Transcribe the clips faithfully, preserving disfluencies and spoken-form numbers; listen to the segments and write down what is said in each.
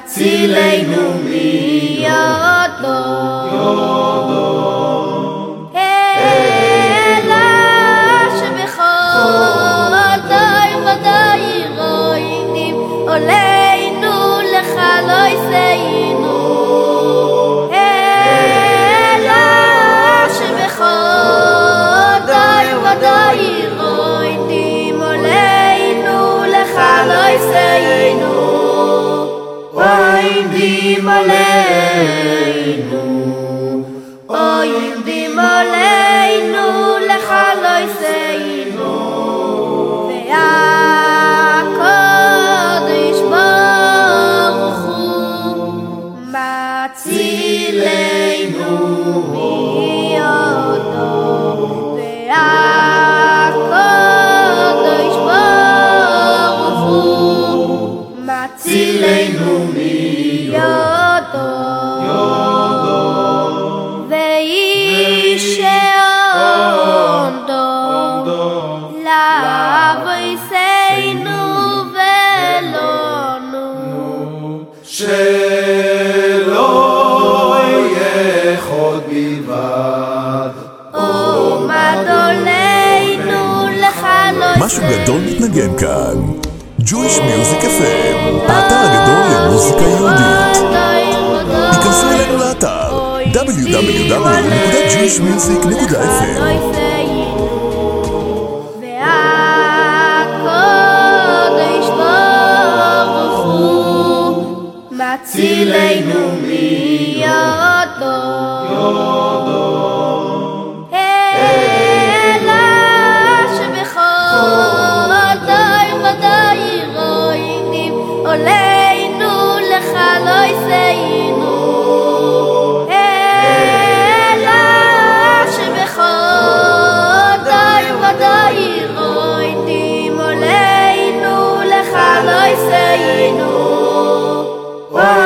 הצילנו מידו אלא שבכל די ודי רואים עולנו לך לא יסיינו אלא שבכל די ודי רואים עולנו לך לא יסיינו oindim aleinu oindim aleinu lecha lo yiseinu ve'akodesh baruch hu matzileinu miyodo ve'akodesh baruch hu matzileinu שלא יכול בלבד עומד עולנו לך לא יסיינו משהו גדול מתנגן כאן Jewish Music אף אם, האתר הגדול למוזיקה יהודית. היכנסו אלינו לאתר דאבליו דאבליו דאבליו נקודה ג'ויש מיוזיק נקודה אף אם. והקודש ברוך הוא מצילנו מידו אלא שבכל די ודי רואים עולנו לך לא יסיינו אלא שבכל די ודי רואים עולנו לך לא יסיינו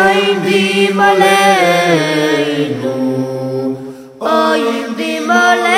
oindim aleinu oindim aleinu